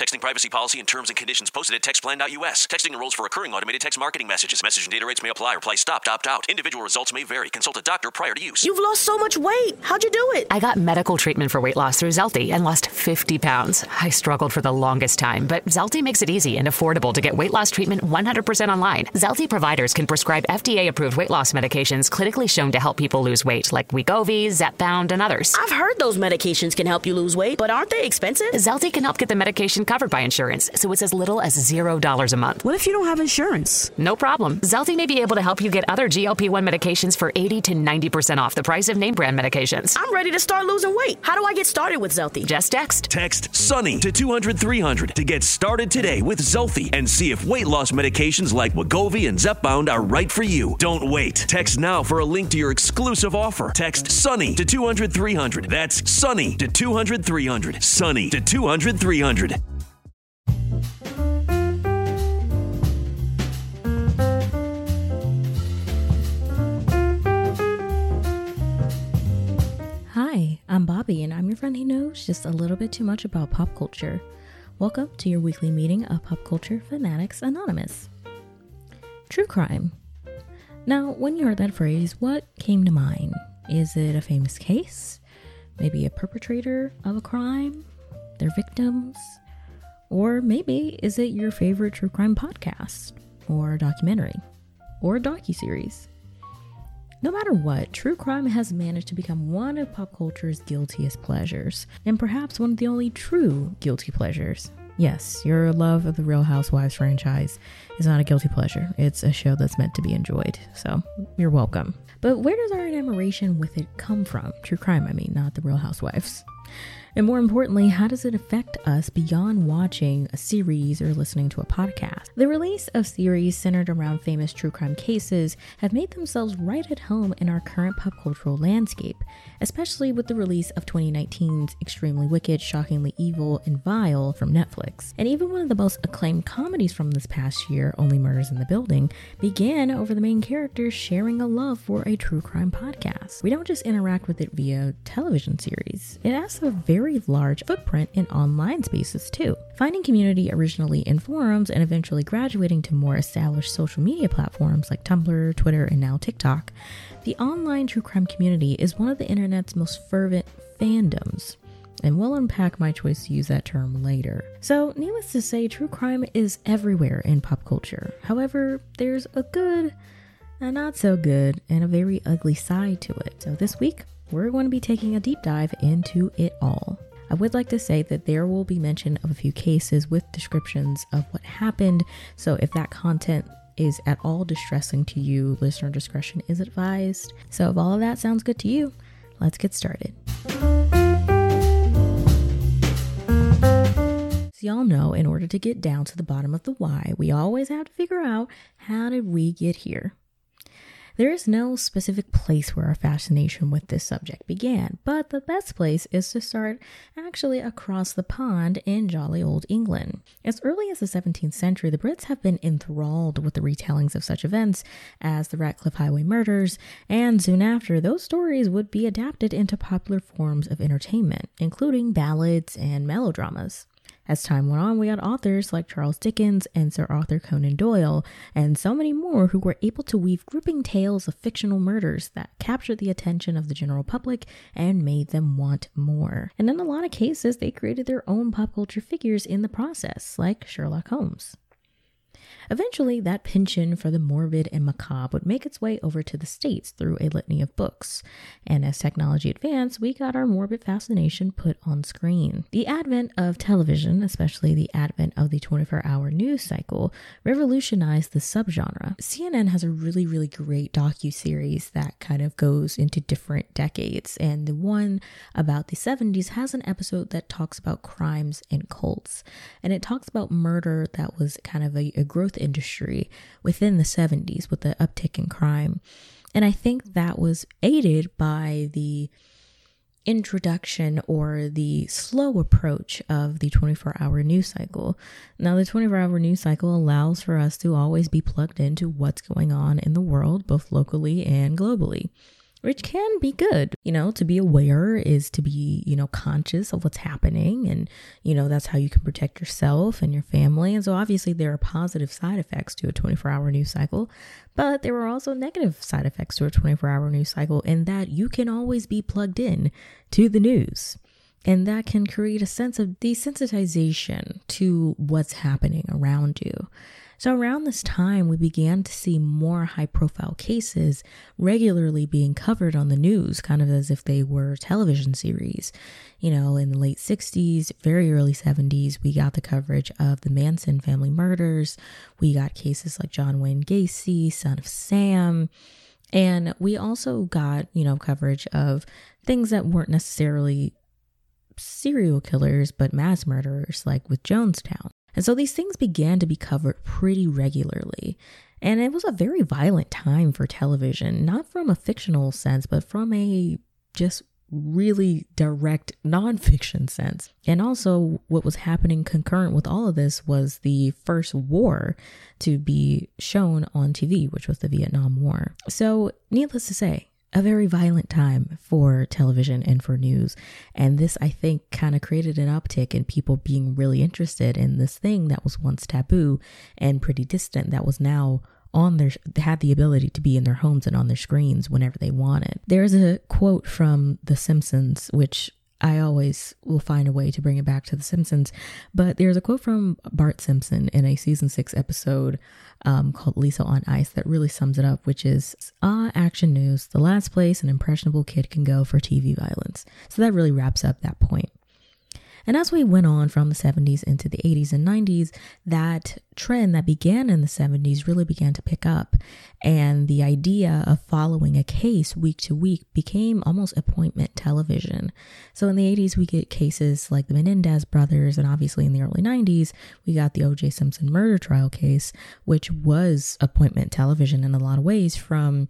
Texting privacy policy and terms and conditions posted at textplan.us. Texting enrolls for recurring automated text marketing messages. Message and data rates may apply. Reply stop, opt out. Individual results may vary. Consult a doctor prior to use. You've lost so much weight. How'd you do it? I got medical treatment for weight loss through Zelty and lost 50 pounds. I struggled for the longest time, but Zelty makes it easy and affordable to get weight loss treatment 100% online. Zelty providers can prescribe FDA-approved weight loss medications clinically shown to help people lose weight, like Wegovy, Zepbound, and others. I've heard those medications can help you lose weight, but aren't they expensive? Zelty can help get the medication covered by insurance, so it's as little as $0 a month. What if you don't have insurance? No problem. Zelty may be able to help you get other GLP-1 medications for 80 to 90% off the price of name brand medications. I'm ready to start losing weight. How do I get started with Zelty? Just text. Text SUNNY to 200-300 to get started today with Zelty and see if weight loss medications like Wegovy and Zepbound are right for you. Don't wait. Text now for a link to your exclusive offer. Text SUNNY to 200-300. That's SUNNY to 200-300. SUNNY to 200-300. Hi, I'm Bobby, and I'm your friend who knows just a little bit too much about pop culture. Welcome to your weekly meeting of Pop Culture Fanatics Anonymous. True crime. Now, when you heard that phrase, what came to mind? Is it a famous case? Maybe a perpetrator of a crime? Their victims? Or maybe is it your favorite true crime podcast? Or documentary? Or docuseries? No matter what, true crime has managed to become one of pop culture's guiltiest pleasures, and perhaps one of the only true guilty pleasures. Yes, your love of the Real Housewives franchise is not a guilty pleasure. It's a show that's meant to be enjoyed, so you're welcome. But where does our admiration with it come from? True crime, I mean, not the Real Housewives. And more importantly, how does it affect us beyond watching a series or listening to a podcast? The release of series centered around famous true crime cases have made themselves right at home in our current pop cultural landscape, especially with the release of 2019's Extremely Wicked, Shockingly Evil, and Vile from Netflix. And even one of the most acclaimed comedies from this past year, Only Murders in the Building, began over the main characters sharing a love for a true crime podcast. We don't just interact with it via television series. It has a very large footprint in online spaces too. Finding community originally in forums and eventually graduating to more established social media platforms like Tumblr, Twitter, and now TikTok, the online true crime community is one of the internet's most fervent fandoms. And we'll unpack my choice to use that term later. So, needless to say, true crime is everywhere in pop culture. However, there's a good, a not so good, and a very ugly side to it. So this week, we're going to be taking a deep dive into it all. I would like to say that there will be mention of a few cases with descriptions of what happened, so if that content is at all distressing to you, listener discretion is advised. So if all of that sounds good to you, let's get started. So y'all know, in order to get down to the bottom of the why, we always have to figure out, how did we get here? There is no specific place where our fascination with this subject began, but the best place is to start actually across the pond in jolly old England. As early as the 17th century, the Brits have been enthralled with the retellings of such events as the Ratcliffe Highway murders, and soon after, those stories would be adapted into popular forms of entertainment, including ballads and melodramas. As time went on, we had authors like Charles Dickens and Sir Arthur Conan Doyle, and so many more who were able to weave gripping tales of fictional murders that captured the attention of the general public and made them want more. And in a lot of cases, they created their own pop culture figures in the process, like Sherlock Holmes. Eventually, that penchant for the morbid and macabre would make its way over to the States through a litany of books. And as technology advanced, we got our morbid fascination put on screen. The advent of television, especially the advent of the 24-hour news cycle, revolutionized the subgenre. CNN has a really great docuseries that kind of goes into different decades. And the one about the 70s has an episode that talks about crimes and cults. And it talks about murder that was kind of a growth industry within the 70s with the uptick in crime. And I think that was aided by the introduction or the slow approach of the 24-hour news cycle. Now, the 24-hour news cycle allows for us to always be plugged into what's going on in the world, both locally and globally. which can be good. To be aware is to be, conscious of what's happening. And, that's how you can protect yourself and your family. And so obviously there are positive side effects to a 24-hour news cycle, but there are also negative side effects to a 24-hour news cycle in that you can always be plugged in to the news. And that can create a sense of desensitization to what's happening around you. So around this time, we began to see more high-profile cases regularly being covered on the news, kind of as if they were television series. In the late 60s, very early 70s, we got the coverage of the Manson family murders. We got cases like John Wayne Gacy, Son of Sam. And we also got, coverage of things that weren't necessarily serial killers, but mass murderers, like with Jonestown. And so these things began to be covered pretty regularly. And it was a very violent time for television, not from a fictional sense, but from a just really direct nonfiction sense. And also what was happening concurrent with all of this was the first war to be shown on TV, which was the Vietnam War. So needless to say, a very violent time for television and for news. And this, I think, kind of created an uptick in people being really interested in this thing that was once taboo and pretty distant, that was now had the ability to be in their homes and on their screens whenever they wanted. There's a quote from The Simpsons, which I always will find a way to bring it back to The Simpsons, but there's a quote from Bart Simpson in a season 6 episode called Lisa on Ice that really sums it up, which is, Action News, the last place an impressionable kid can go for TV violence. So that really wraps up that point. And as we went on from the 70s into the 80s and 90s, that trend that began in the 70s really began to pick up. And the idea of following a case week to week became almost appointment television. So in the 80s, we get cases like the Menendez brothers. And obviously in the early 90s, we got the O.J. Simpson murder trial case, which was appointment television in a lot of ways, from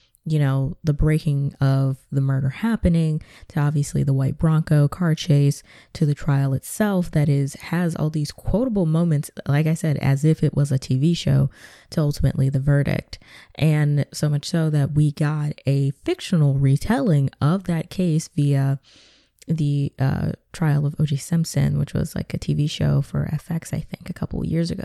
the breaking of the murder happening to obviously the white Bronco car chase to the trial itself that has all these quotable moments, like I said, as if it was a TV show, to ultimately the verdict. And so much so that we got a fictional retelling of that case via the trial of O.J. Simpson, which was like a TV show for FX, I think, a couple of years ago.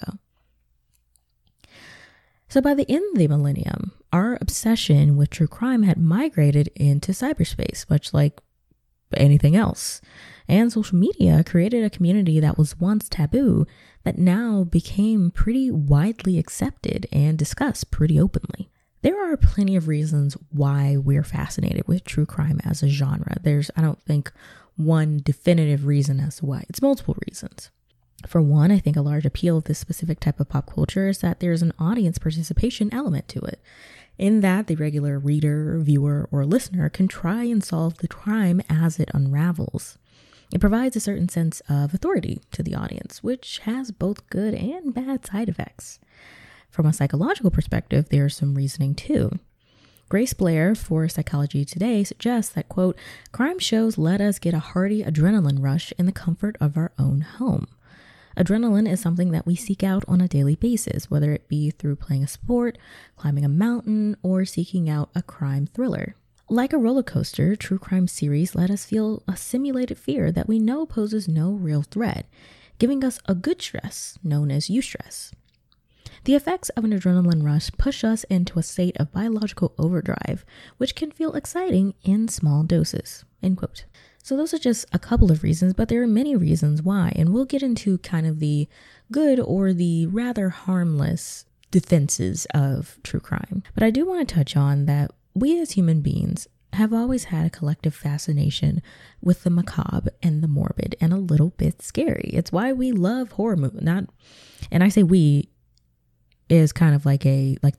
So by the end of the millennium, our obsession with true crime had migrated into cyberspace, much like anything else. And social media created a community that was once taboo that now became pretty widely accepted and discussed pretty openly. There are plenty of reasons why we're fascinated with true crime as a genre. There's, I don't think, one definitive reason as to why. It's multiple reasons. For one, I think a large appeal of this specific type of pop culture is that there's an audience participation element to it, in that the regular reader, viewer, or listener can try and solve the crime as it unravels. It provides a certain sense of authority to the audience, which has both good and bad side effects. From a psychological perspective, there's some reasoning too. Grace Blair for Psychology Today suggests that, quote, crime shows let us get a hearty adrenaline rush in the comfort of our own home. Adrenaline is something that we seek out on a daily basis, whether it be through playing a sport, climbing a mountain, or seeking out a crime thriller. Like a roller coaster, true crime series let us feel a simulated fear that we know poses no real threat, giving us a good stress known as eustress. The effects of an adrenaline rush push us into a state of biological overdrive, which can feel exciting in small doses, end quote. So those are just a couple of reasons, but there are many reasons why, and we'll get into kind of the good or the rather harmless defenses of true crime. But I do want to touch on that we as human beings have always had a collective fascination with the macabre and the morbid and a little bit scary. It's why we love horror movies. And I say we is kind of like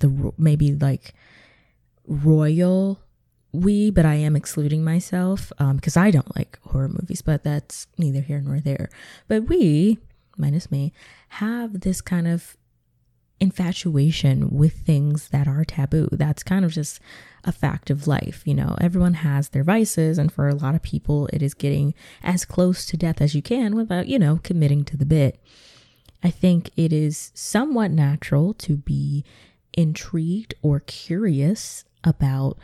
royal we, but I am excluding myself because I don't like horror movies, but that's neither here nor there. But we, minus me, have this kind of infatuation with things that are taboo. That's kind of just a fact of life. Everyone has their vices, and for a lot of people, it is getting as close to death as you can without, committing to the bit. I think it is somewhat natural to be intrigued or curious about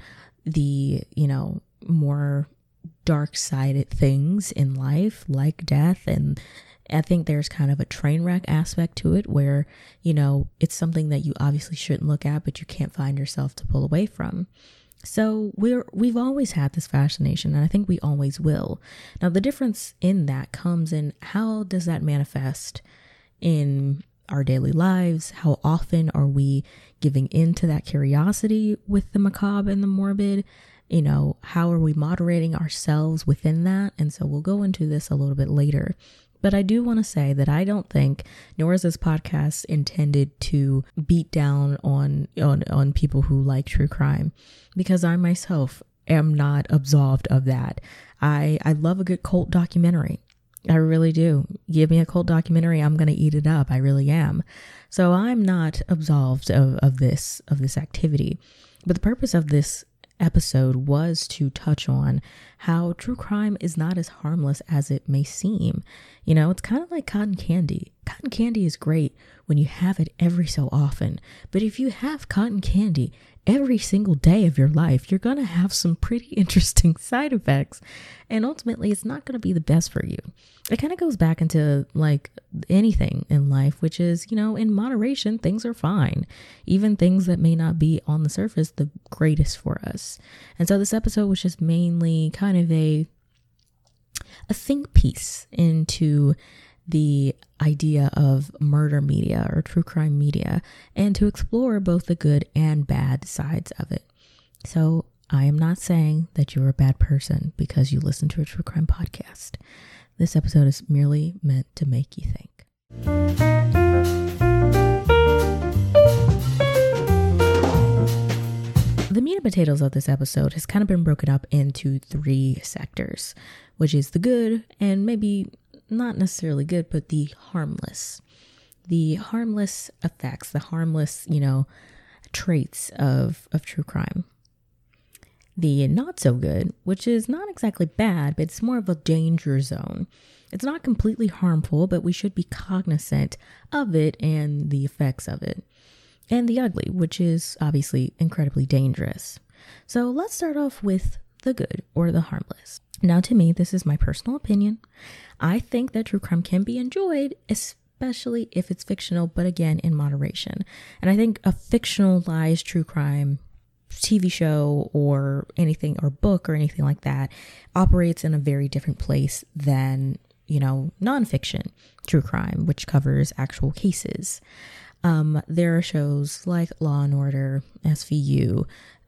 the, more dark-sided things in life, like death. And I think there's kind of a train wreck aspect to it where, it's something that you obviously shouldn't look at, but you can't find yourself to pull away from. So we've always had this fascination, and I think we always will. Now, the difference in that comes in how does that manifest in our daily lives? How often are we giving into that curiosity with the macabre and the morbid? How are we moderating ourselves within that? And so we'll go into this a little bit later. But I do want to say that I don't think, nor is this podcast intended to beat down on people who like true crime, because I myself am not absolved of that. I love a good cult documentary. I really do. Give me a cult documentary, I'm going to eat it up. I really am. So I'm not absolved of this activity. But the purpose of this episode was to touch on how true crime is not as harmless as it may seem. It's kind of like cotton candy. Cotton candy is great when you have it every so often. But if you have cotton candy every single day of your life, you're going to have some pretty interesting side effects. And ultimately, it's not going to be the best for you. It kind of goes back into like anything in life, which is, in moderation, things are fine. Even things that may not be on the surface the greatest for us. And so this episode was just mainly kind of a think piece into the idea of murder media or true crime media, and to explore both the good and bad sides of it. So I am not saying that you're a bad person because you listen to a true crime podcast. This episode is merely meant to make you think. The meat and potatoes of this episode has kind of been broken up into 3 sectors, which is the good and maybe not necessarily good, but the harmless effects, the harmless, traits of true crime. The not so good, which is not exactly bad, but it's more of a danger zone. It's not completely harmful, but we should be cognizant of it and the effects of it. And the ugly, which is obviously incredibly dangerous. So let's start off with the good or the harmless. Now, to me, this is my personal opinion. I think that true crime can be enjoyed, especially if it's fictional, but again, in moderation. And I think a fictionalized true crime TV show or anything, or book or anything like that, operates in a very different place than, nonfiction true crime, which covers actual cases. There are shows like Law and Order, SVU,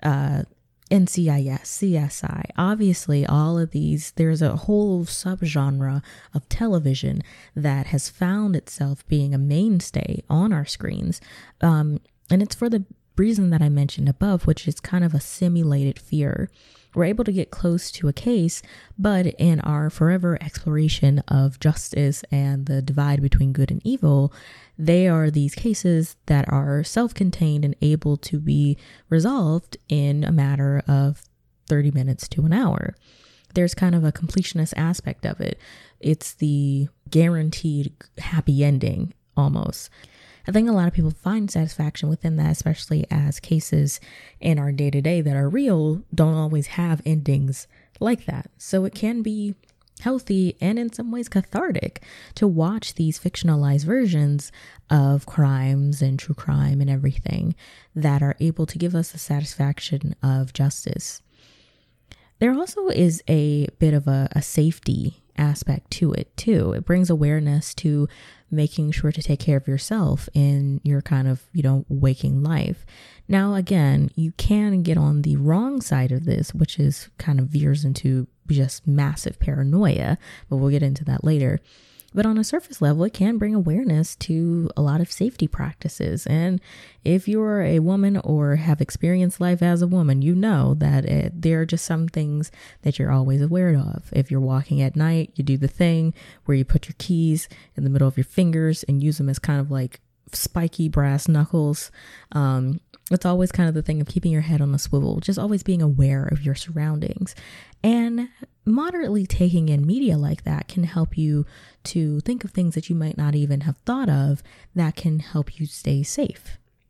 NCIS, CSI. Obviously, all of these, there's a whole subgenre of television that has found itself being a mainstay on our screens. And it's for the reason that I mentioned above, which is kind of a simulated fear. We're able to get close to a case, but in our forever exploration of justice and the divide between good and evil, they are these cases that are self-contained and able to be resolved in a matter of 30 minutes to an hour. There's kind of a completionist aspect of it. It's the guaranteed happy ending almost. I think a lot of people find satisfaction within that, especially as cases in our day-to-day that are real don't always have endings like that. So it can be healthy and in some ways cathartic to watch these fictionalized versions of crimes and true crime and everything that are able to give us the satisfaction of justice. There also is a bit of a safety aspect to it too. It brings awareness to making sure to take care of yourself in your kind of, waking life. Now, again, you can get on the wrong side of this, which is kind of veers into just massive paranoia, but we'll get into that later. But on a surface level, it can bring awareness to a lot of safety practices. And if you're a woman or have experienced life as a woman, you know that there are just some things that you're always aware of. If you're walking at night, you do the thing where you put your keys in the middle of your fingers and use them as kind of like spiky brass knuckles. It's always kind of the thing of keeping your head on a swivel, just always being aware of your surroundings. And moderately taking in media like that can help you to think of things that you might not even have thought of that can help you stay safe.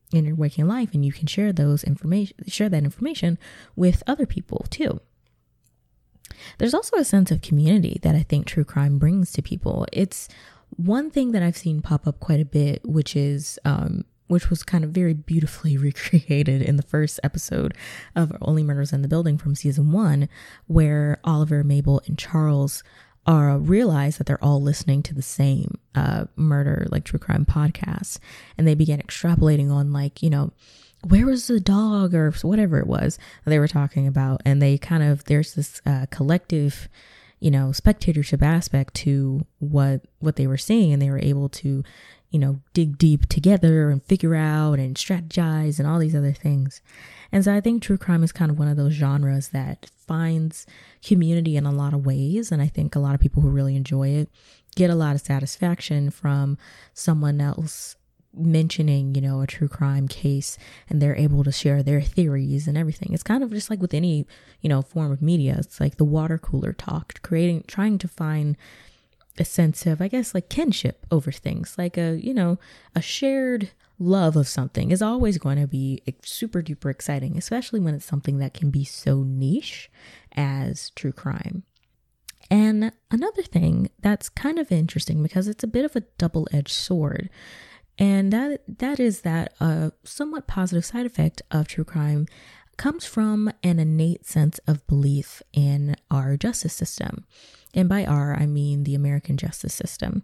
in your waking life, and you can share that information with other people too. There's also a sense of community that I think true crime brings to people. It's one thing that I've seen pop up quite a bit, which was kind of very beautifully recreated in the first episode of Only Murders in the Building from season 1, where Oliver, Mabel, and Charles realize that they're all listening to the same murder, like true crime podcast, and they began extrapolating on, like, you know, where was the dog or whatever it was they were talking about, and they kind of, there's this collective, you know, spectatorship aspect to what they were seeing, and they were able to, you know, dig deep together and figure out and strategize and all these other things. And so I think true crime is kind of one of those genres that finds community in a lot of ways. And I think a lot of people who really enjoy it get a lot of satisfaction from someone else mentioning, you know, a true crime case, and they're able to share their theories and everything. It's kind of just like with any, you know, form of media. It's like the water cooler talk, trying to find a sense of, I guess, like kinship over things, like a shared love of something is always going to be super duper exciting, especially when it's something that can be so niche as true crime. And another thing that's kind of interesting, because it's a bit of a double-edged sword, and that is that a somewhat positive side effect of true crime comes from an innate sense of belief in our justice system. And by our, I mean the American justice system.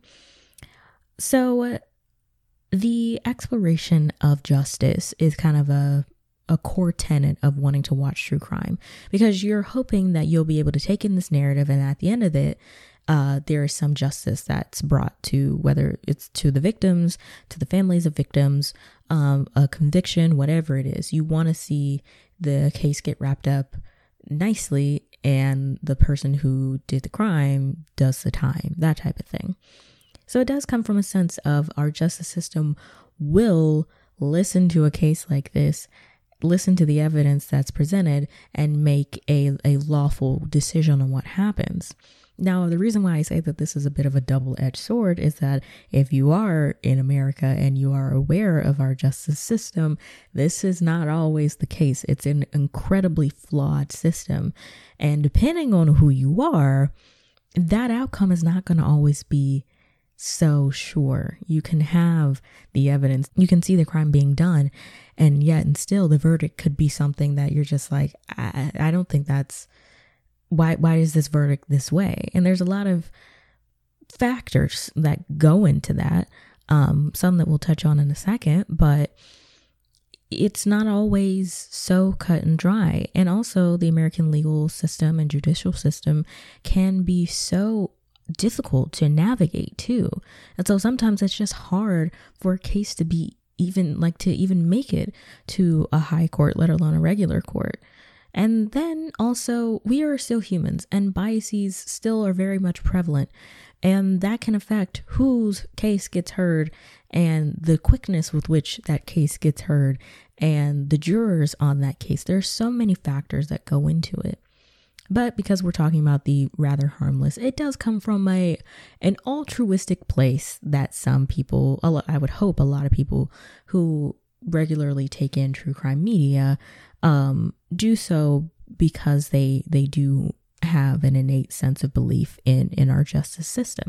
So the exploration of justice is kind of a core tenet of wanting to watch true crime, because you're hoping that you'll be able to take in this narrative, and at the end of it, there is some justice that's brought to, whether it's to the victims, to the families of victims, a conviction, whatever it is. You want to see the case get wrapped up nicely, and the person who did the crime does the time, that type of thing. So it does come from a sense of our justice system will listen to a case like this, listen to the evidence that's presented, and make a lawful decision on what happens. Now, the reason why I say that this is a bit of a double-edged sword is that if you are in America and you are aware of our justice system, this is not always the case. It's an incredibly flawed system. And depending on who you are, that outcome is not going to always be so sure. You can have the evidence, you can see the crime being done, and yet and still the verdict could be something that you're just like, I don't think that's, why is this verdict this way? And there's a lot of factors that go into that, some that we'll touch on in a second, but it's not always so cut and dry. And also the American legal system and judicial system can be so difficult to navigate too. And so sometimes it's just hard for a case to be even make it to a high court, let alone a regular court. And then also, we are still humans, and biases still are very much prevalent, and that can affect whose case gets heard and the quickness with which that case gets heard and the jurors on that case. There's so many factors that go into it. But because we're talking about the rather harmless, it does come from an altruistic place that some people, I would hope a lot of people who regularly take in true crime media do so because they do have an innate sense of belief in our justice system.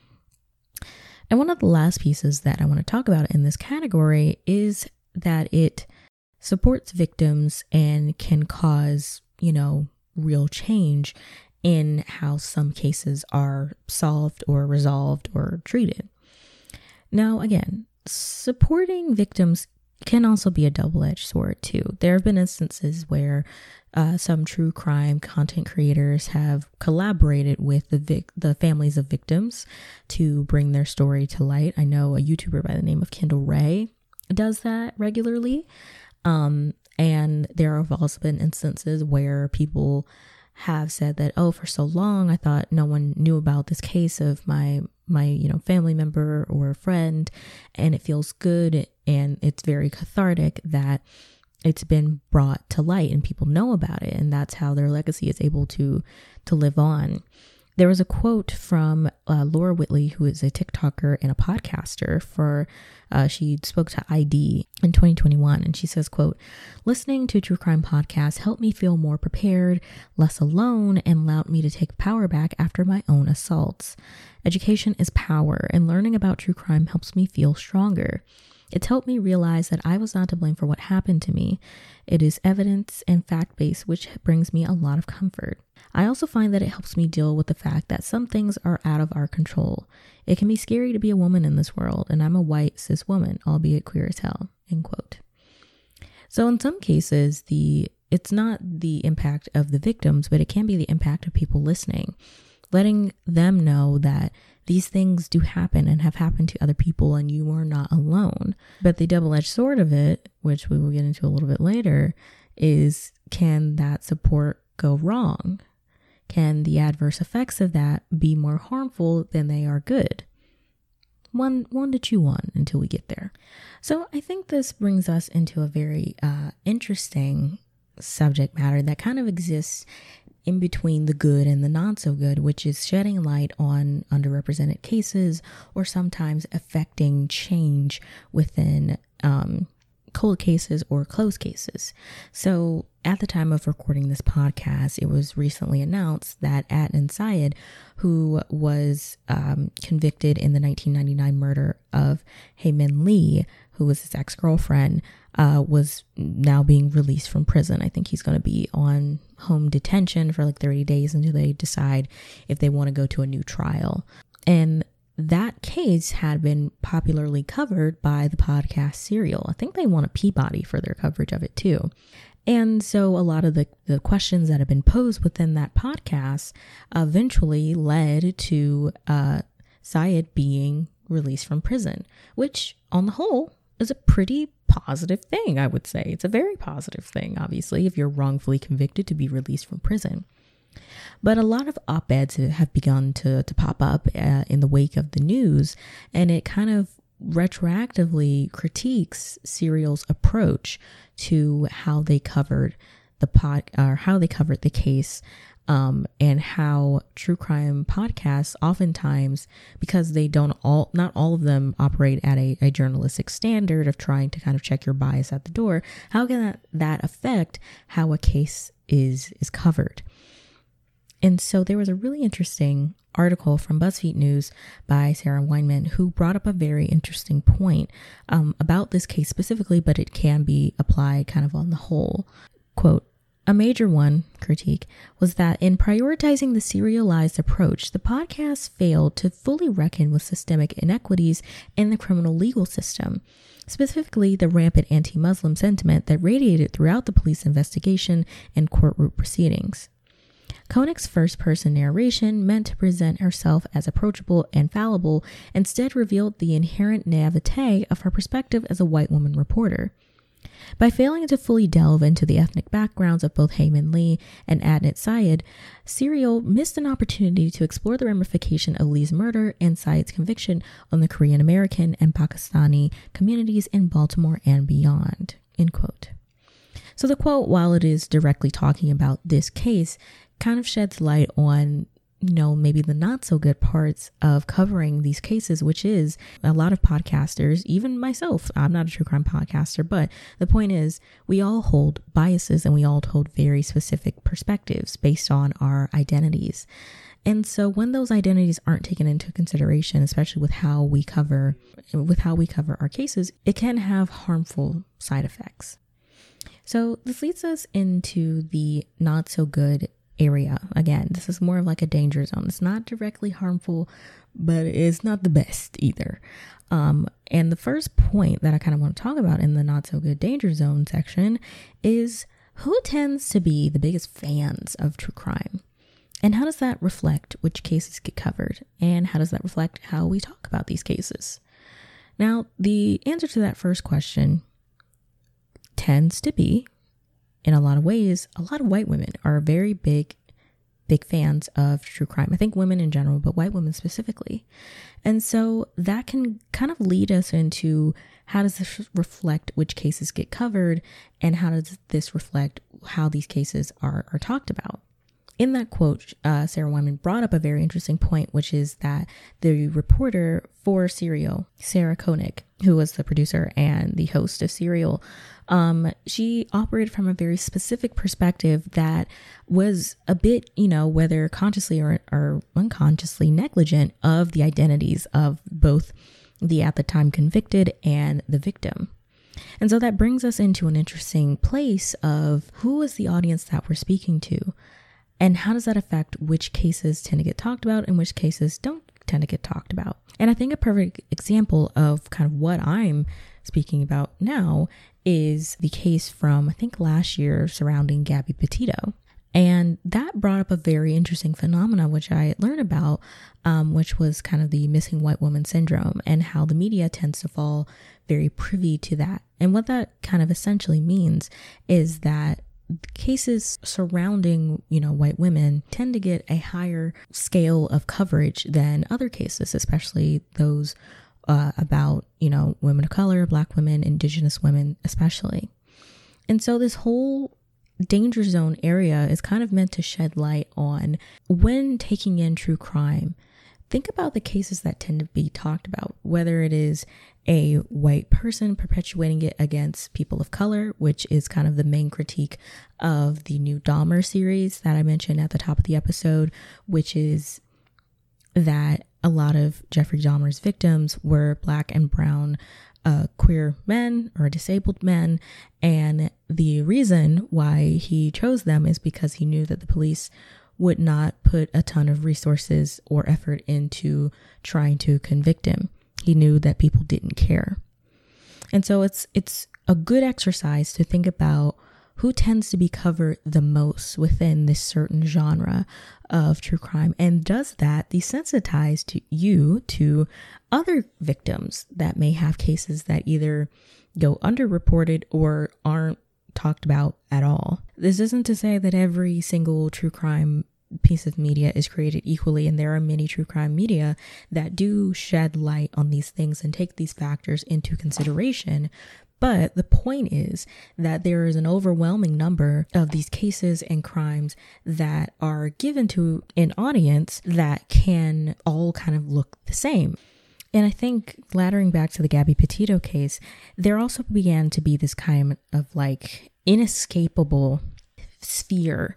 And one of the last pieces that I want to talk about in this category is that it supports victims and can cause, real change in how some cases are solved or resolved or treated. Now, again, supporting victims can also be a double-edged sword too. There have been instances where some true crime content creators have collaborated with the families of victims to bring their story to light. I know a YouTuber by the name of Kendall Ray does that regularly. And there have also been instances where people have said that, for so long, I thought no one knew about this case of my family member or friend, and it feels good and it's very cathartic that it's been brought to light and people know about it, and that's how their legacy is able to live on. There was a quote from Laura Whitley, who is a TikToker and a podcaster she spoke to ID in 2021. And she says, quote, "Listening to true crime podcasts helped me feel more prepared, less alone, and allowed me to take power back after my own assaults. Education is power, and learning about true crime helps me feel stronger. It's helped me realize that I was not to blame for what happened to me. It is evidence and fact-based, which brings me a lot of comfort. I also find that it helps me deal with the fact that some things are out of our control. It can be scary to be a woman in this world, and I'm a white cis woman, albeit queer as hell," end quote. So in some cases, it's not the impact of the victims, but it can be the impact of people listening, letting them know that these things do happen and have happened to other people and you are not alone. But the double-edged sword of it, which we will get into a little bit later, is can that support go wrong? Can the adverse effects of that be more harmful than they are good? One to chew on until we get there. So I think this brings us into a very interesting subject matter that kind of exists in between the good and the not so good, which is shedding light on underrepresented cases or sometimes affecting change within cold cases or closed cases. So at the time of recording this podcast, it was recently announced that Adnan Syed, who was convicted in the 1999 murder of Hae Min Lee, who was his ex-girlfriend, was now being released from prison. I think he's going to be on home detention for like 30 days until they decide if they want to go to a new trial. And that case had been popularly covered by the podcast Serial. I think they won a Peabody for their coverage of it too. And so a lot of the questions that have been posed within that podcast eventually led to Syed being released from prison, which on the whole is a pretty positive thing, I would say. It's a very positive thing, obviously, if you're wrongfully convicted to be released from prison. But a lot of op-eds have begun to pop up in the wake of the news, and it kind of retroactively critiques Serial's approach to how they covered the case, and how true crime podcasts oftentimes, because not all of them operate at a journalistic standard of trying to kind of check your bias at the door, how can that affect how a case is covered? And so there was a really interesting article from BuzzFeed News by Sarah Weinman, who brought up a very interesting point about this case specifically, but it can be applied kind of on the whole. Quote, "A major critique was that in prioritizing the serialized approach, the podcast failed to fully reckon with systemic inequities in the criminal legal system, specifically the rampant anti-Muslim sentiment that radiated throughout the police investigation and courtroom proceedings. Koenig's first-person narration, meant to present herself as approachable and fallible, instead revealed the inherent naivete of her perspective as a white woman reporter. By failing to fully delve into the ethnic backgrounds of both Hae Min Lee and Adnan Syed, Serial missed an opportunity to explore the ramification of Lee's murder and Syed's conviction on the Korean American and Pakistani communities in Baltimore and beyond," end quote. So the quote, while it is directly talking about this case, kind of sheds light on, maybe the not so good parts of covering these cases, which is a lot of podcasters, even myself, I'm not a true crime podcaster, but the point is we all hold biases and we all hold very specific perspectives based on our identities. And so when those identities aren't taken into consideration, especially with how we cover our cases, it can have harmful side effects. So this leads us into the not so good area. Again, this is more of like a danger zone. It's not directly harmful, but it's not the best either. And the first point that I kind of want to talk about in the not so good danger zone section is who tends to be the biggest fans of true crime, and how does that reflect which cases get covered, and how does that reflect how we talk about these cases? Now, the answer to that first question tends to be, in a lot of ways, a lot of white women are very big fans of true crime. I think women in general, but white women specifically. And so that can kind of lead us into how does this reflect which cases get covered, and how does this reflect how these cases are talked about. in that quote, Sarah Wyman brought up a very interesting point, which is that the reporter for Serial, Sarah Koenig, who was the producer and the host of Serial, she operated from a very specific perspective that was a bit, whether consciously or unconsciously negligent of the identities of both the at the time convicted and the victim. And so that brings us into an interesting place of who is the audience that we're speaking to, and how does that affect which cases tend to get talked about and which cases don't tend to get talked about. And I think a perfect example of kind of what I'm speaking about now is the case from, I think, last year surrounding Gabby Petito. And that brought up a very interesting phenomena, which I learned about, which was kind of the missing white woman syndrome and how the media tends to fall very privy to that. And what that kind of essentially means is that cases surrounding, white women tend to get a higher scale of coverage than other cases, especially those about, women of color, Black women, Indigenous women, especially. And so this whole danger zone area is kind of meant to shed light on when taking in true crime. Think about the cases that tend to be talked about, whether it is a white person perpetuating it against people of color, which is kind of the main critique of the new Dahmer series that I mentioned at the top of the episode, which is that a lot of Jeffrey Dahmer's victims were Black and brown queer men or disabled men. And the reason why he chose them is because he knew that the police would not put a ton of resources or effort into trying to convict him. He knew that people didn't care. And so it's a good exercise to think about who tends to be covered the most within this certain genre of true crime, and does that desensitize you to other victims that may have cases that either go underreported or aren't talked about at all. This isn't to say that every single true crime piece of media is created equally, and there are many true crime media that do shed light on these things and take these factors into consideration. But the point is that there is an overwhelming number of these cases and crimes that are given to an audience that can all kind of look the same. And I think, laddering back to the Gabby Petito case, there also began to be this kind of like inescapable sphere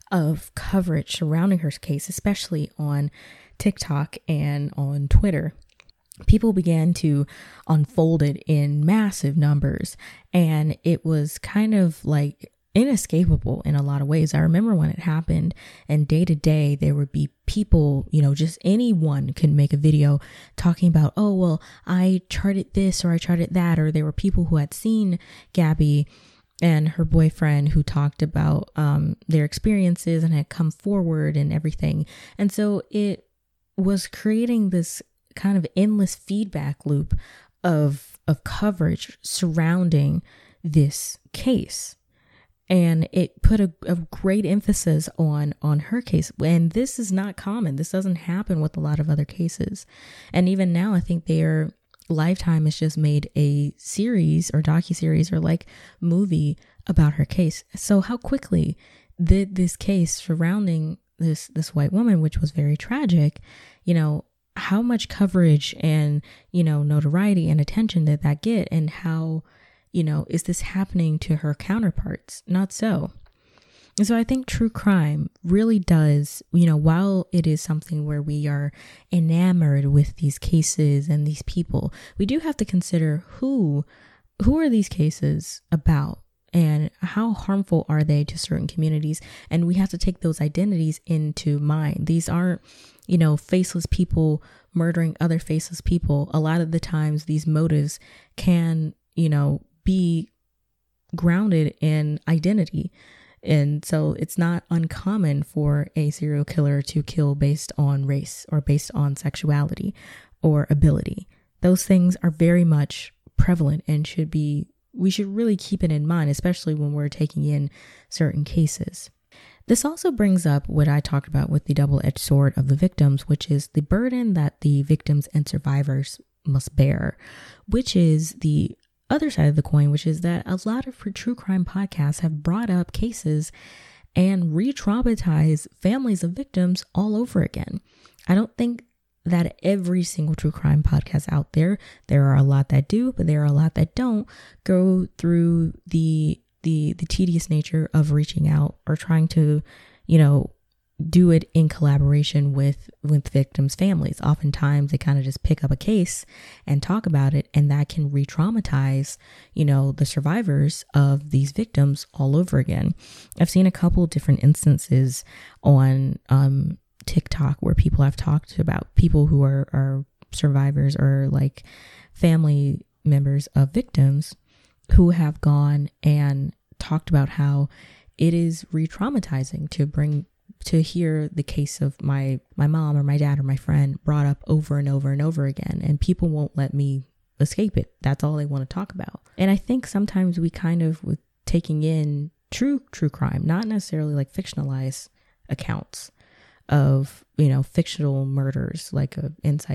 of coverage surrounding her case, especially on TikTok and on Twitter. People began to unfold it in massive numbers, and it was kind of like inescapable in a lot of ways. I remember when it happened, and day to day there would be people, just anyone could make a video talking about, oh, well, I charted this or I charted that, or there were people who had seen Gabby and her boyfriend who talked about their experiences and had come forward and everything. And so it was creating this kind of endless feedback loop of coverage surrounding this case. And it put a great emphasis on her case. And this is not common. This doesn't happen with a lot of other cases. And even now, I think Lifetime has just made a series or docuseries or like movie about her case. So how quickly did this case surrounding this white woman, which was very tragic, how much coverage and, notoriety and attention did that get? And how, is this happening to her counterparts? Not so. And so I think true crime really does, while it is something where we are enamored with these cases and these people, we do have to consider who are these cases about and how harmful are they to certain communities. And we have to take those identities into mind. These aren't, faceless people murdering other faceless people. A lot of the times these motives can, be grounded in identity. And so it's not uncommon for a serial killer to kill based on race or based on sexuality or ability. Those things are very much prevalent and we should really keep it in mind, especially when we're taking in certain cases. This also brings up what I talked about with the double-edged sword of the victims, which is the burden that the victims and survivors must bear, which is the other side of the coin, which is that a lot of true crime podcasts have brought up cases and re-traumatize families of victims all over again. I don't think that every single true crime podcast out there are a lot that do, but there are a lot that don't go through the tedious nature of reaching out or trying to, do it in collaboration with victims' families. Oftentimes they kind of just pick up a case and talk about it, and that can re-traumatize, the survivors of these victims all over again. I've seen a couple different instances on TikTok where people have talked about people who are survivors or like family members of victims who have gone and talked about how it is re-traumatizing to hear the case of my mom or my dad or my friend brought up over and over and over again, and people won't let me escape it. That's all they want to talk about. And I think sometimes we kind of, with taking in true crime, not necessarily like fictionalized accounts of, fictional murders like a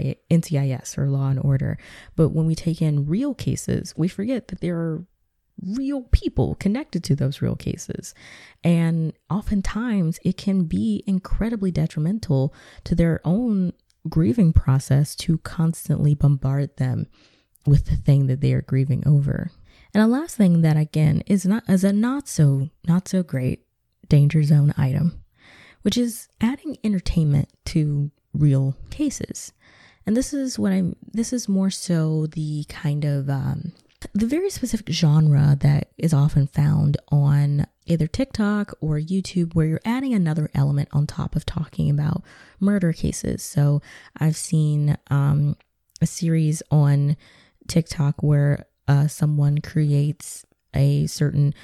NCIS or Law and Order, but when we take in real cases, we forget that there are real people connected to those real cases. And oftentimes it can be incredibly detrimental to their own grieving process to constantly bombard them with the thing that they are grieving over. And the last thing that, again, is a not so great danger zone item, which is adding entertainment to real cases. And this is more so the kind of the very specific genre that is often found on either TikTok or YouTube, where you're adding another element on top of talking about murder cases. So I've seen a series on TikTok where someone creates a certain,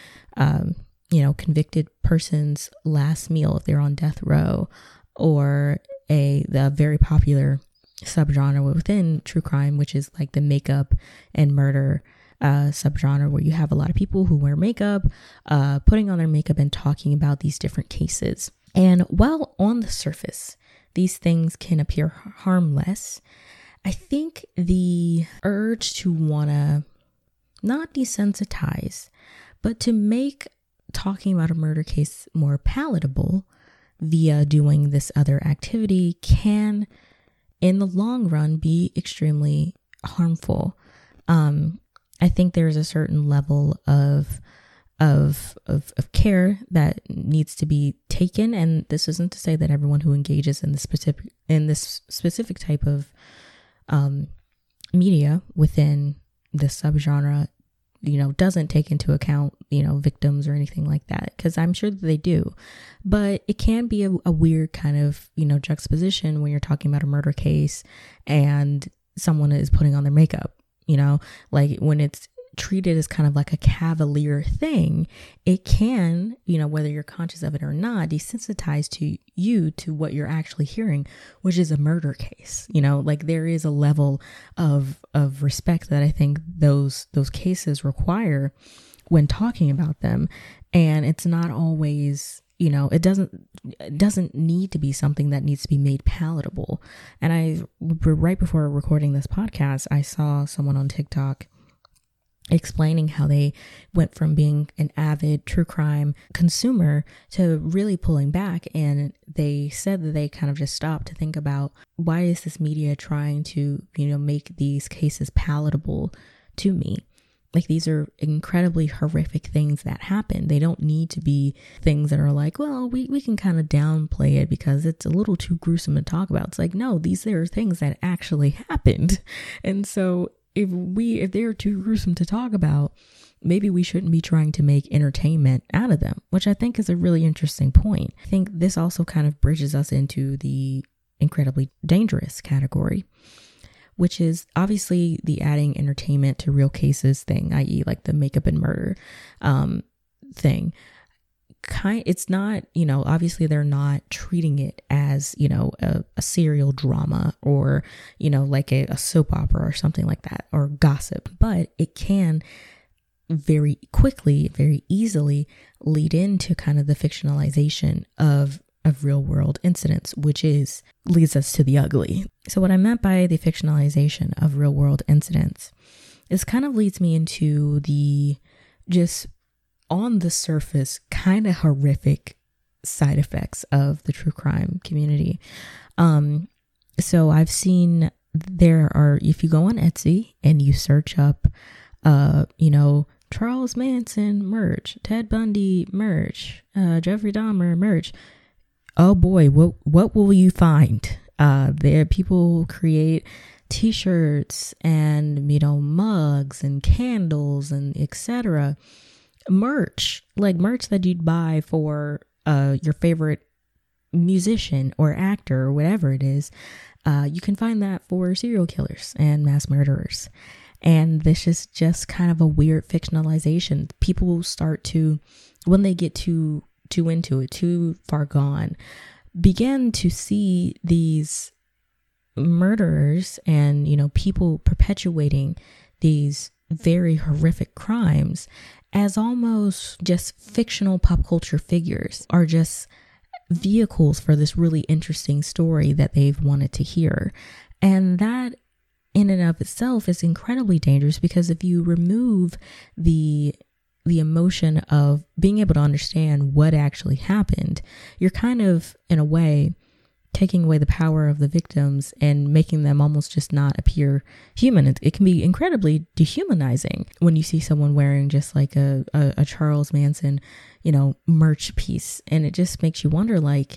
convicted person's last meal if they're on death row, or the very popular subgenre within true crime, which is like the makeup and murder subgenre, where you have a lot of people who wear makeup, putting on their makeup and talking about these different cases. And while on the surface, these things can appear harmless, I think the urge to want to not desensitize, but to make talking about a murder case more palatable via doing this other activity can, in the long run, be extremely harmful. I think there's a certain level of care that needs to be taken, and this isn't to say that everyone who engages in this specific type of media within this subgenre, doesn't take into account, victims or anything like that, because I'm sure that they do. But it can be a weird kind of, juxtaposition when you're talking about a murder case and someone is putting on their makeup. Like when it's treated as kind of like a cavalier thing, it can, whether you're conscious of it or not, desensitize to what you're actually hearing, which is a murder case. Like there is a level of respect that I think those cases require when talking about them. And it's not always, it doesn't need to be something that needs to be made palatable. And right before recording this podcast, I saw someone on TikTok explaining how they went from being an avid true crime consumer to really pulling back. And they said that they kind of just stopped to think about, why is this media trying to, make these cases palatable to me? Like, these are incredibly horrific things that happen. They don't need to be things that are like, well, we can kind of downplay it because it's a little too gruesome to talk about. It's like, no, these are things that actually happened. And so if they're too gruesome to talk about, maybe we shouldn't be trying to make entertainment out of them, which I think is a really interesting point. I think this also kind of bridges us into the incredibly dangerous category, which is obviously the adding entertainment to real cases thing, i.e. like the makeup and murder thing. It's not, obviously they're not treating it as, a serial drama or, like a soap opera or something like that, or gossip, but it can very quickly, very easily lead into kind of the fictionalization of real world incidents, which leads us to the ugly. So what I meant by the fictionalization of real world incidents is kind of leads me into the just on the surface kind of horrific side effects of the true crime community. So I've seen if you go on Etsy and you search up, Charles Manson merch, Ted Bundy merch, Jeffrey Dahmer merch. Oh boy, what will you find? There people create t-shirts and, mugs and candles and etc. Merch, like merch that you'd buy for your favorite musician or actor or whatever it is. You can find that for serial killers and mass murderers. And this is just kind of a weird fictionalization. People start to, when they get too into it, too far gone, begin to see these murderers and, people perpetuating these very horrific crimes as almost just fictional pop culture figures, are just vehicles for this really interesting story that they've wanted to hear. And that in and of itself is incredibly dangerous, because if you remove the emotion of being able to understand what actually happened, you're kind of, in a way, taking away the power of the victims and making them almost just not appear human. It can be incredibly dehumanizing when you see someone wearing just like a Charles Manson, merch piece. And it just makes you wonder, like,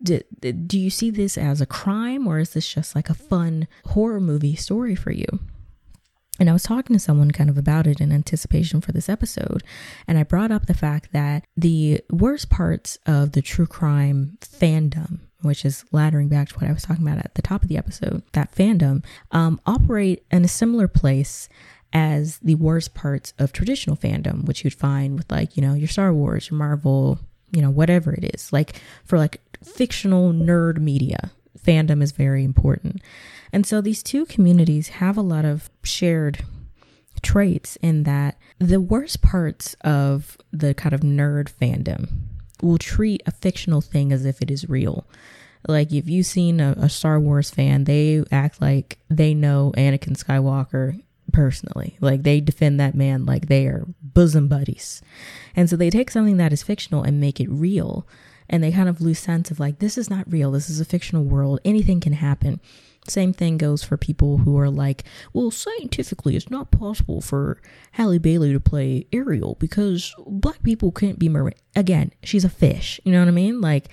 do you see this as a crime, or is this just like a fun horror movie story for you? And I was talking to someone kind of about it in anticipation for this episode, and I brought up the fact that the worst parts of the true crime fandom, which is laddering back to what I was talking about at the top of the episode, that fandom operate in a similar place as the worst parts of traditional fandom, which you'd find with, like, your Star Wars, your Marvel, whatever it is. Like, for like fictional nerd media, fandom is very important. And so these two communities have a lot of shared traits in that the worst parts of the kind of nerd fandom will treat a fictional thing as if it is real. Like, if you've seen a Star Wars fan, they act like they know Anakin Skywalker personally. Like, they defend that man like they are bosom buddies. And so they take something that is fictional and make it real. And they kind of lose sense of, like, this is not real. This is a fictional world. Anything can happen. Same thing goes for people who are like, well, scientifically, it's not possible for Halle Bailey to play Ariel because black people can't be mermaids. Again, she's a fish. You know what I mean? Like,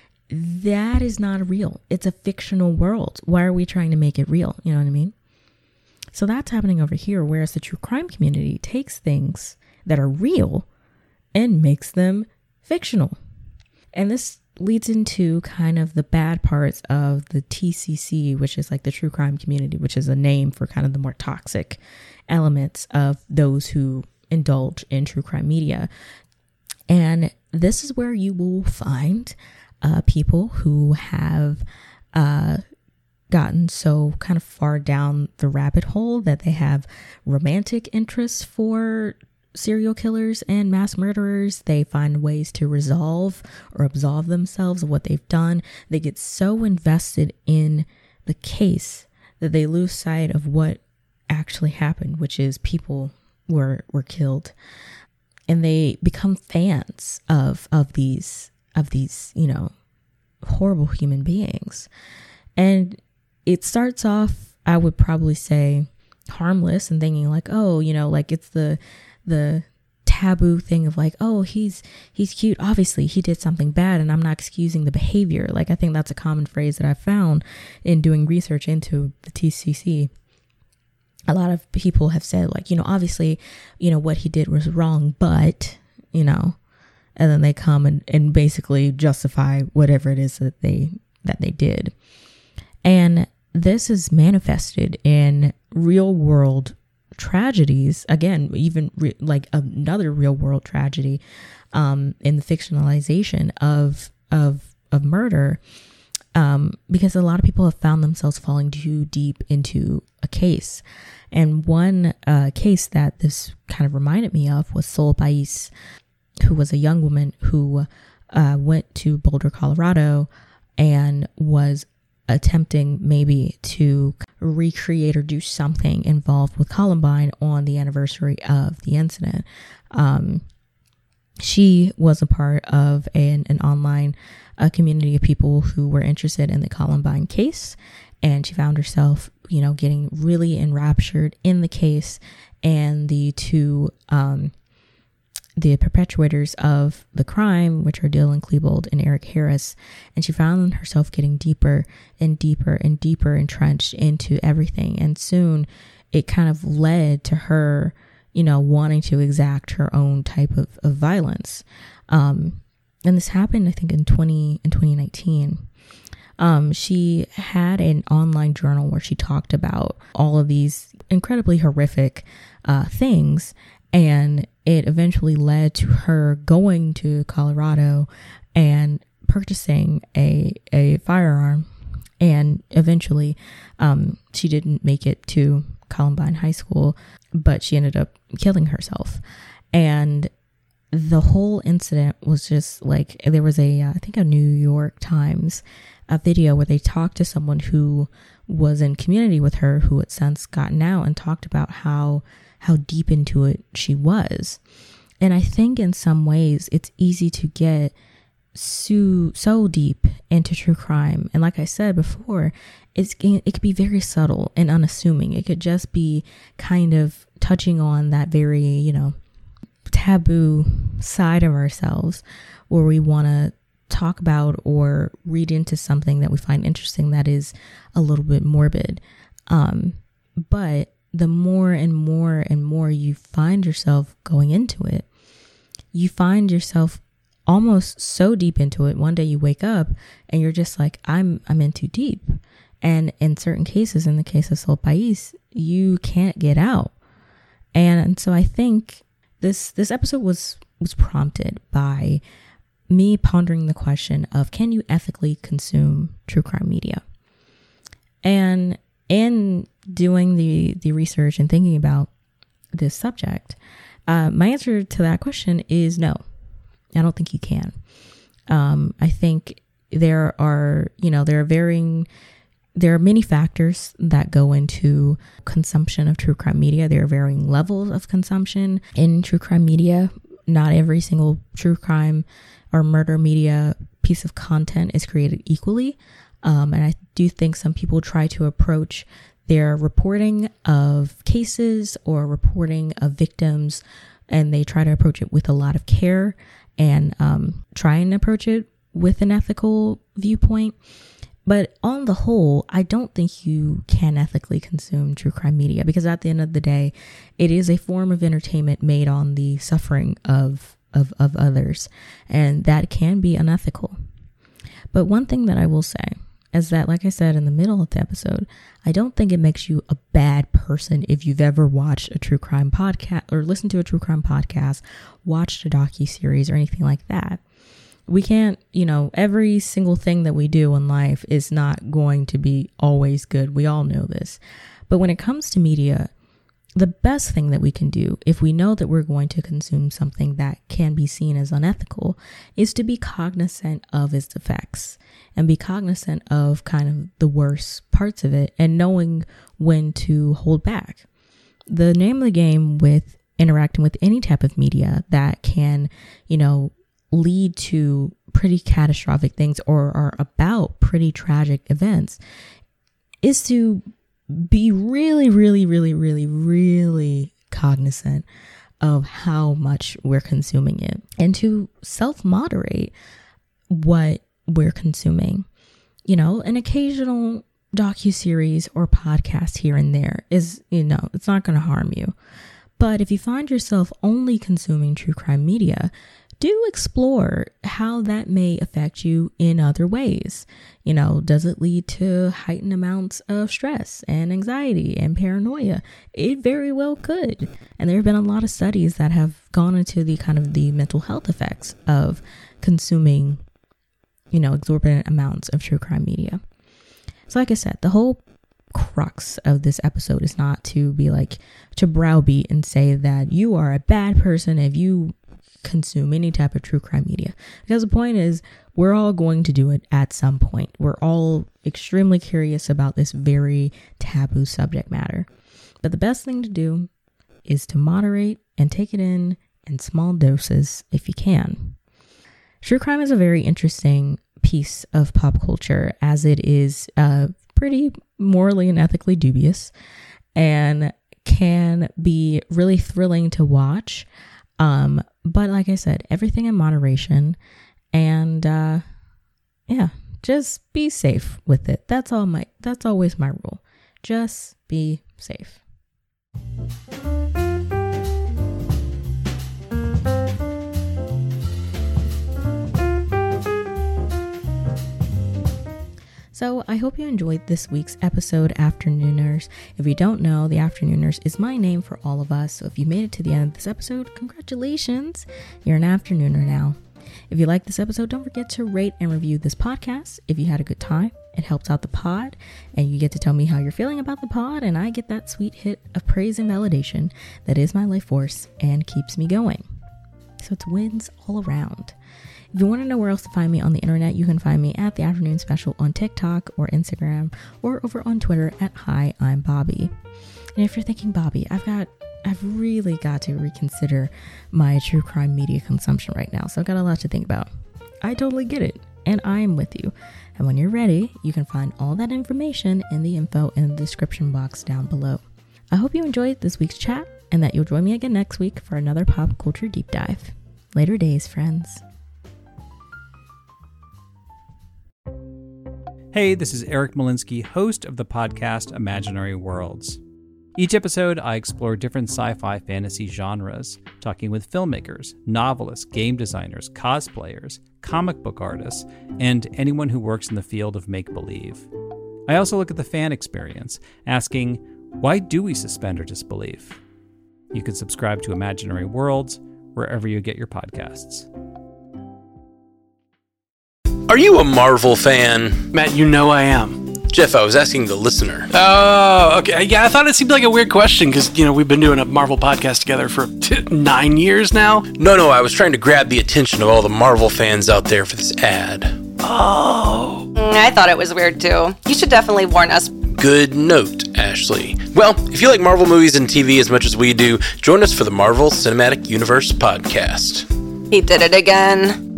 that is not real. It's a fictional world. Why are we trying to make it real? You know what I mean? So that's happening over here, whereas the true crime community takes things that are real and makes them fictional. And this leads into kind of the bad parts of the TCC, which is like the true crime community, which is a name for kind of the more toxic elements of those who indulge in true crime media. And this is where you will find people who have gotten so kind of far down the rabbit hole that they have romantic interests for serial killers and mass murderers. They find ways to resolve or absolve themselves of what they've done. They get so invested in the case that they lose sight of what actually happened, which is people were killed. And they become fans of these, horrible human beings. And it starts off, I would probably say, harmless and thinking like, oh, like it's the taboo thing of like, oh, he's cute. Obviously he did something bad and I'm not excusing the behavior. Like, I think that's a common phrase that I found in doing research into the TCC. A lot of people have said like, obviously, what he did was wrong, but, and then they come and basically justify whatever it is that they did. And this is manifested in real world tragedies. Again, even like another real world tragedy in the fictionalization of murder, because a lot of people have found themselves falling too deep into a case. And one case that this kind of reminded me of was Sol Pais, who was a young woman who went to Boulder, Colorado, and was attempting maybe to recreate or do something involved with Columbine on the anniversary of the incident. she was a part of an online community of people who were interested in the Columbine case. And she found herself, getting really enraptured in the case and the two, the perpetrators of the crime, which are Dylan Klebold and Eric Harris. And she found herself getting deeper and deeper and deeper entrenched into everything. And soon it kind of led to her, wanting to exact her own type of violence. And this happened, I think, in 2019. She had an online journal where she talked about all of these incredibly horrific things, and it eventually led to her going to Colorado and purchasing a firearm. And eventually, she didn't make it to Columbine High School, but she ended up killing herself. And the whole incident was just like, there was I think a New York Times video where they talked to someone who was in community with her, who had since gotten out, and talked about how deep into it she was. And I think in some ways it's easy to get so deep into true crime. And like I said before, it could be very subtle and unassuming. It could just be kind of touching on that very, taboo side of ourselves, where we want to talk about or read into something that we find interesting that is a little bit morbid. But the more and more and more you find yourself going into it, you find yourself almost so deep into it. One day you wake up and you're just like, I'm in too deep. And in certain cases, in the case of Sol Pais, you can't get out. And so I think this episode was prompted by me pondering the question of, can you ethically consume true crime media? And in doing the research and thinking about this subject, my answer to that question is no. I don't think you can. I think there are many factors that go into consumption of true crime media. There are varying levels of consumption in true crime media. Not every single true crime or murder media piece of content is created equally. And I do think some people try to approach their reporting of cases or reporting of victims, and they try to approach it with a lot of care and try and approach it with an ethical viewpoint. But on the whole, I don't think you can ethically consume true crime media, because at the end of the day, it is a form of entertainment made on the suffering of others, and that can be unethical. But one thing that I will say is that, like I said in the middle of the episode, I don't think it makes you a bad person if you've ever watched a true crime podcast or listened to a true crime podcast, watched a docuseries or anything like that. We can't, every single thing that we do in life is not going to be always good. We all know this. But when it comes to media, the best thing that we can do, if we know that we're going to consume something that can be seen as unethical, is to be cognizant of its effects and be cognizant of kind of the worst parts of it and knowing when to hold back. The name of the game with interacting with any type of media that can, lead to pretty catastrophic things or are about pretty tragic events is to be really, really, really, really, really cognizant of how much we're consuming it and to self-moderate what we're consuming. An occasional docuseries or podcast here and there is, it's not going to harm you. But if you find yourself only consuming true crime media, do explore how that may affect you in other ways. Does it lead to heightened amounts of stress and anxiety and paranoia? It very well could. And there have been a lot of studies that have gone into the kind of the mental health effects of consuming, exorbitant amounts of true crime media. So like I said, the whole crux of this episode is not to be like, to browbeat and say that you are a bad person if you consume any type of true crime media, because the point is we're all going to do it at some point. We're all extremely curious about this very taboo subject matter, but the best thing to do is to moderate and take it in in small doses if you can. True crime is a very interesting piece of pop culture, as it is pretty morally and ethically dubious and can be really thrilling to watch. But like I said, everything in moderation, and just be safe with it. That's always my rule. Just be safe. So I hope you enjoyed this week's episode, Afternooners. If you don't know, the Afternooners is my name for all of us. So if you made it to the end of this episode, congratulations. You're an Afternooner now. If you like this episode, don't forget to rate and review this podcast. If you had a good time, it helps out the pod, and you get to tell me how you're feeling about the pod, and I get that sweet hit of praise and validation that is my life force and keeps me going. So it's wins all around. If you want to know where else to find me on the internet, you can find me at The Afternoon Special on TikTok or Instagram, or over on Twitter at Hi, I'm Bobby. And if you're thinking, Bobby, I've really got to reconsider my true crime media consumption right now, so I've got a lot to think about. I totally get it, and I am with you. And when you're ready, you can find all that information in the info in the description box down below. I hope you enjoyed this week's chat, and that you'll join me again next week for another pop culture deep dive. Later days, friends. Hey, this is Eric Molinsky, host of the podcast Imaginary Worlds. Each episode, I explore different sci-fi fantasy genres, talking with filmmakers, novelists, game designers, cosplayers, comic book artists, and anyone who works in the field of make-believe. I also look at the fan experience, asking, why do we suspend our disbelief? You can subscribe to Imaginary Worlds wherever you get your podcasts. Are you a Marvel fan? Matt, you know I am. Jeff, I was asking the listener. Oh, okay. Yeah, I thought it seemed like a weird question because, we've been doing a Marvel podcast together for 9 years now. No, I was trying to grab the attention of all the Marvel fans out there for this ad. Oh. I thought it was weird too. You should definitely warn us. Good note, Ashley. Well, if you like Marvel movies and TV as much as we do, join us for the Marvel Cinematic Universe podcast. He did it again.